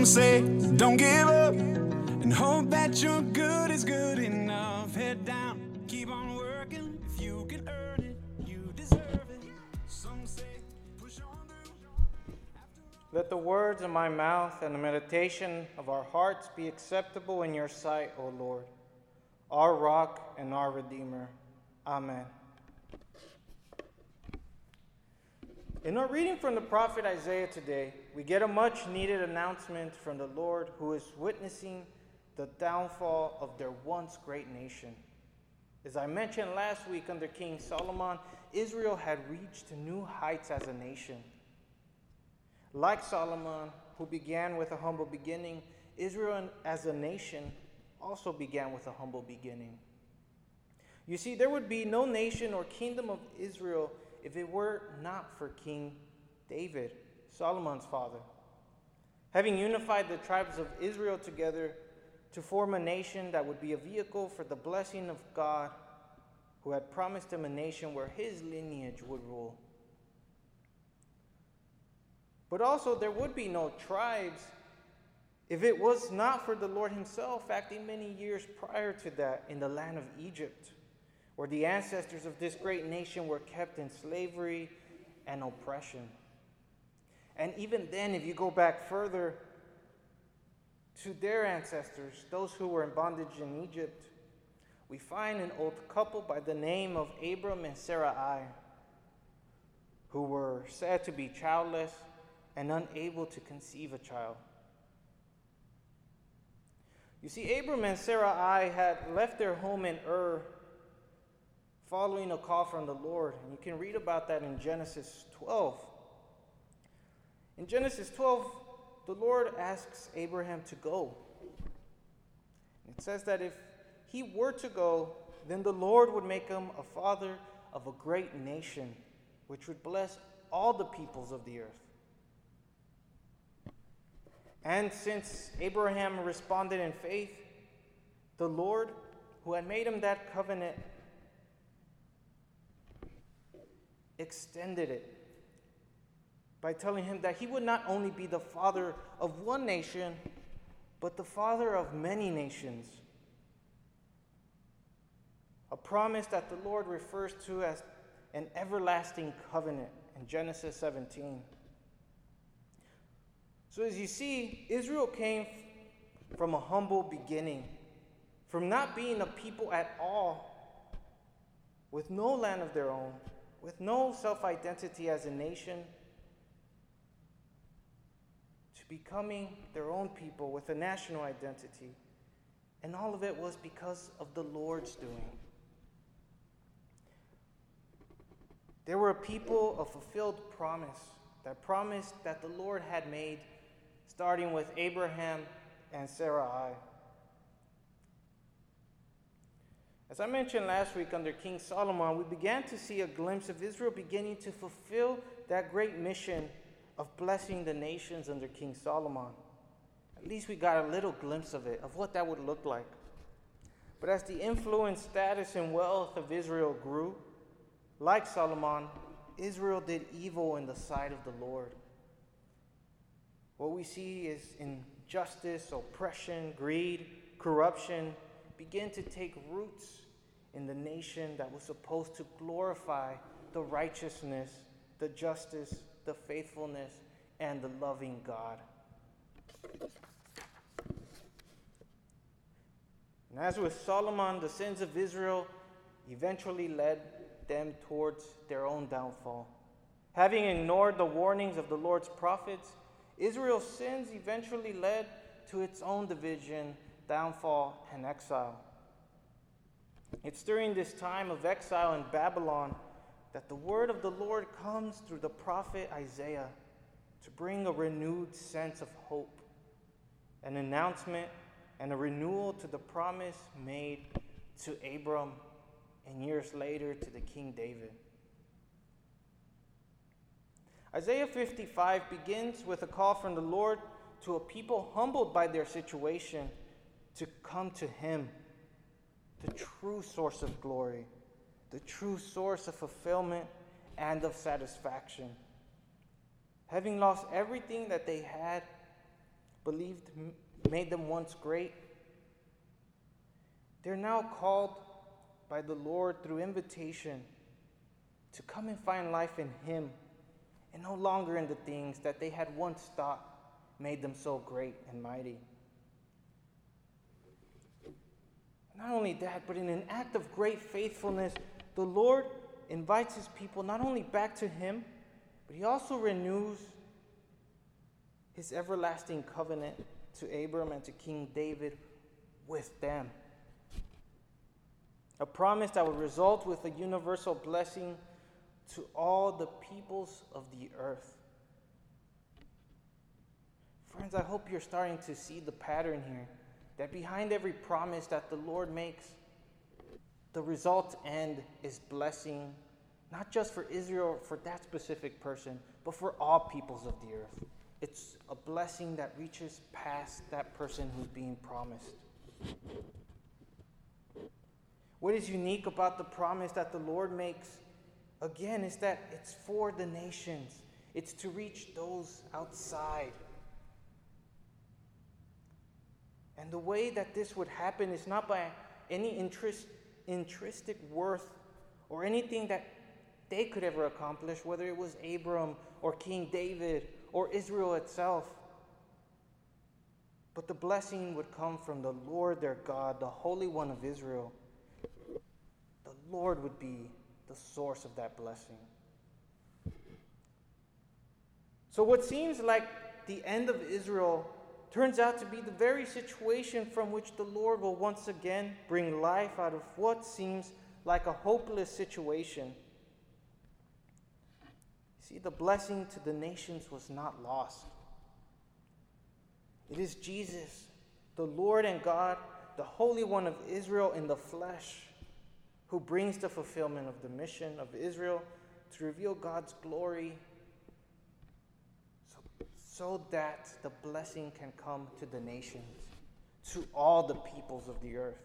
say, don't give up, and hope that your good is good enough. Head down, keep on working. If you can earn it, you deserve it. Some say, push on through. Let the words of my mouth and the meditation of our hearts be acceptable in your sight, O Lord, our rock and our Redeemer. Amen. In our reading from the prophet Isaiah today, we get a much-needed announcement from the Lord, who is witnessing the downfall of their once great nation. As I mentioned last week under King Solomon, Israel had reached new heights as a nation. Like Solomon, who began with a humble beginning, Israel as a nation also began with a humble beginning. You see, there would be no nation or kingdom of Israel if it were not for King David, Solomon's father. Having unified the tribes of Israel together to form a nation that would be a vehicle for the blessing of God, who had promised him a nation where his lineage would rule. But also there would be no tribes if it was not for the Lord himself acting many years prior to that in the land of Egypt, where the ancestors of this great nation were kept in slavery and oppression. And even then, if you go back further to their ancestors, those who were in bondage in Egypt, we find an old couple by the name of Abram and Sarai, who were said to be childless and unable to conceive a child. You see, Abram and Sarai had left their home in Ur following a call from the Lord. And you can read about that in Genesis 12. In Genesis 12, the Lord asks Abraham to go. It says that if he were to go, then the Lord would make him a father of a great nation, which would bless all the peoples of the earth. And since Abraham responded in faith, the Lord, who had made him that covenant, extended it by telling him that he would not only be the father of one nation, but the father of many nations. A promise that the Lord refers to as an everlasting covenant in Genesis 17. So as you see, Israel came from a humble beginning, from not being a people at all, with no land of their own, with no self-identity as a nation, to becoming their own people with a national identity. And all of it was because of the Lord's doing. They were a people of fulfilled promise, that promise that the Lord had made, starting with Abraham and Sarai. As I mentioned last week under King Solomon, we began to see a glimpse of Israel beginning to fulfill that great mission of blessing the nations under King Solomon. At least we got a little glimpse of it, of what that would look like. But as the influence, status, and wealth of Israel grew, like Solomon, Israel did evil in the sight of the Lord. What we see is injustice, oppression, greed, corruption begin to take roots in the nation that was supposed to glorify the righteousness, the justice, the faithfulness, and the loving God. And as with Solomon, the sins of Israel eventually led them towards their own downfall. Having ignored the warnings of the Lord's prophets, Israel's sins eventually led to its own division, downfall, and exile. It's during this time of exile in Babylon that the word of the Lord comes through the prophet Isaiah to bring a renewed sense of hope, an announcement, and a renewal to the promise made to Abram and years later to the King David. Isaiah 55 begins with a call from the Lord to a people humbled by their situation to come to him, the true source of glory, the true source of fulfillment and of satisfaction. Having lost everything that they had, made them once great. They're now called by the Lord through invitation to come and find life in Him, and no longer in the things that they had once thought made them so great and mighty. Not only that, but in an act of great faithfulness, the Lord invites His people not only back to Him, but He also renews His everlasting covenant to Abram and to King David with them. A promise that would result with a universal blessing to all the peoples of the earth. Friends, I hope you're starting to see the pattern here, that behind every promise that the Lord makes, the result end is blessing, not just for Israel, for that specific person, but for all peoples of the earth. It's a blessing that reaches past that person who's being promised. What is unique about the promise that the Lord makes, again, is that it's for the nations. It's to reach those outside. And the way that this would happen is not by any intrinsic worth or anything that they could ever accomplish, whether it was Abram or King David or Israel itself. But the blessing would come from the Lord their God, the Holy One of Israel. The Lord would be the source of that blessing. So what seems like the end of Israel turns out to be the very situation from which the Lord will once again bring life out of what seems like a hopeless situation. See, the blessing to the nations was not lost. It is Jesus, the Lord and God, the Holy One of Israel in the flesh, who brings the fulfillment of the mission of Israel to reveal God's glory so that the blessing can come to the nations, to all the peoples of the earth.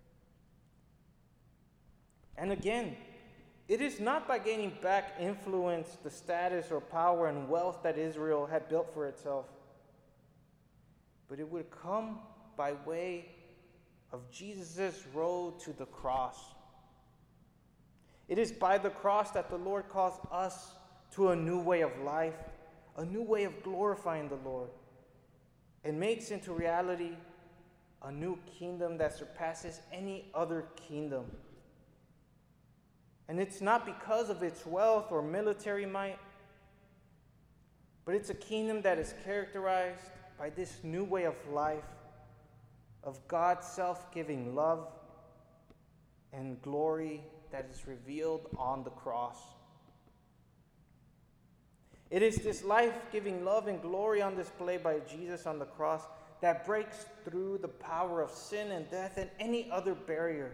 And again, it is not by gaining back influence, the status or power and wealth that Israel had built for itself, but it would come by way of Jesus' road to the cross. It is by the cross that the Lord calls us to a new way of life, a new way of glorifying the Lord, and makes into reality a new kingdom that surpasses any other kingdom. And it's not because of its wealth or military might, but it's a kingdom that is characterized by this new way of life, of God's self-giving love and glory that is revealed on the cross. It is this life-giving love and glory on display by Jesus on the cross that breaks through the power of sin and death and any other barrier.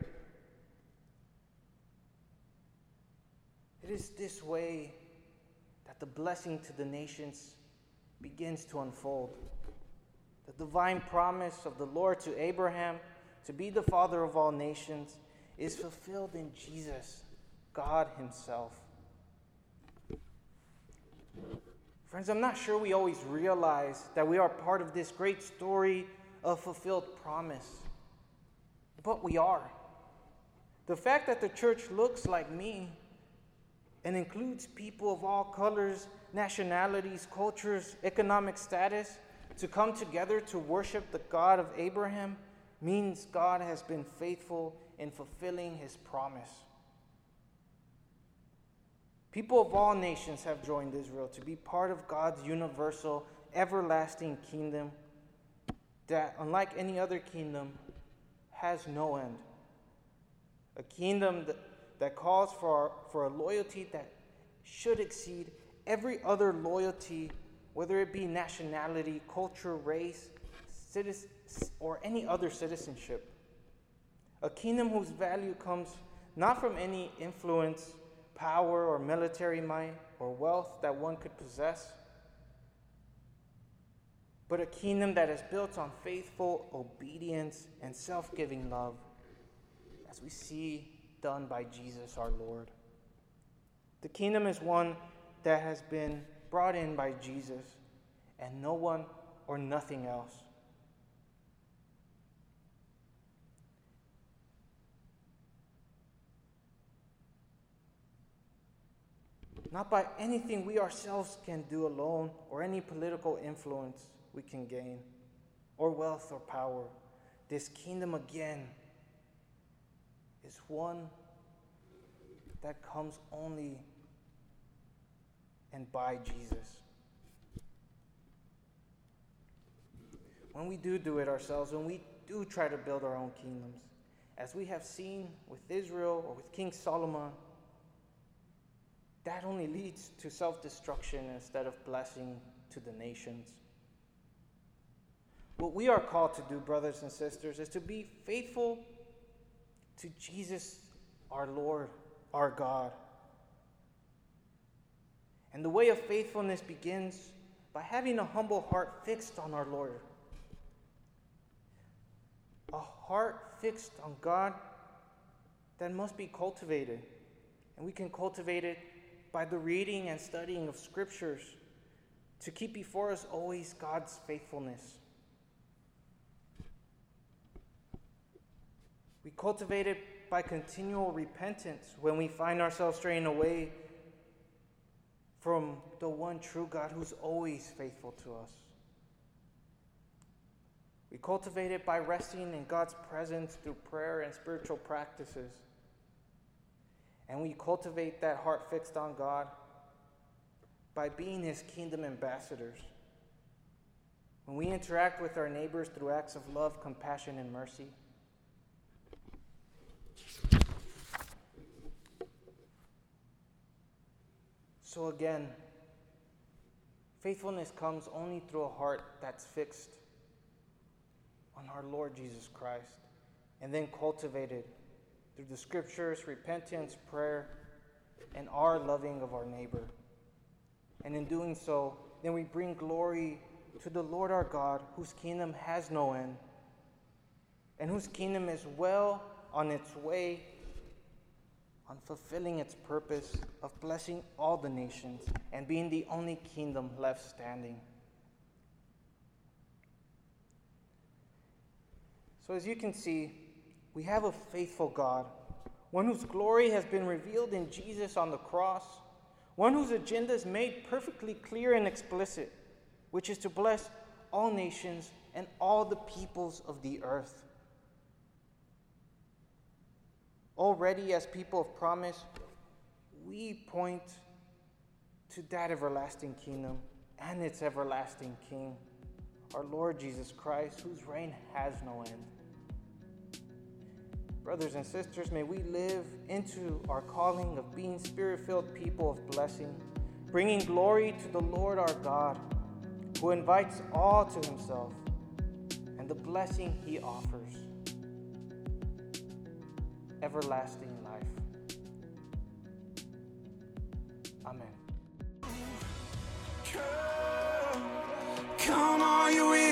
It is this way that the blessing to the nations begins to unfold. The divine promise of the Lord to Abraham to be the father of all nations is fulfilled in Jesus, God Himself. Friends, I'm not sure we always realize that we are part of this great story of fulfilled promise, but we are. The fact that the church looks like me and includes people of all colors, nationalities, cultures, economic status to come together to worship the God of Abraham means God has been faithful in fulfilling His promise. People of all nations have joined Israel to be part of God's universal, everlasting kingdom that, unlike any other kingdom, has no end. A kingdom that calls for a loyalty that should exceed every other loyalty, whether it be nationality, culture, race, or any other citizenship. A kingdom whose value comes not from any influence, power, or military might, or wealth that one could possess, but a kingdom that is built on faithful obedience and self-giving love, as we see done by Jesus our Lord. The kingdom is one that has been brought in by Jesus, and no one or nothing else. Not by anything we ourselves can do alone, or any political influence we can gain, or wealth or power. This kingdom again is one that comes only and by Jesus. When we do it ourselves, when we do try to build our own kingdoms, as we have seen with Israel or with King Solomon, that only leads to self-destruction instead of blessing to the nations. What we are called to do, brothers and sisters, is to be faithful to Jesus, our Lord, our God. And the way of faithfulness begins by having a humble heart fixed on our Lord. A heart fixed on God that must be cultivated. And we can cultivate it by the reading and studying of scriptures to keep before us always God's faithfulness. We cultivate it by continual repentance when we find ourselves straying away from the one true God who's always faithful to us. We cultivate it by resting in God's presence through prayer and spiritual practices. And we cultivate that heart fixed on God by being His kingdom ambassadors. When we interact with our neighbors through acts of love, compassion, and mercy. So again, faithfulness comes only through a heart that's fixed on our Lord Jesus Christ, and then cultivated through the scriptures, repentance, prayer, and our loving of our neighbor. And in doing so, then we bring glory to the Lord our God, whose kingdom has no end, and whose kingdom is well on its way on fulfilling its purpose of blessing all the nations and being the only kingdom left standing. So as you can see, we have a faithful God, one whose glory has been revealed in Jesus on the cross, one whose agenda is made perfectly clear and explicit, which is to bless all nations and all the peoples of the earth. Already, as people of promise, we point to that everlasting kingdom and its everlasting King, our Lord Jesus Christ, whose reign has no end. Brothers and sisters, may we live into our calling of being spirit-filled people of blessing, bringing glory to the Lord our God, who invites all to Himself, and the blessing He offers, everlasting life. Amen. Come on, you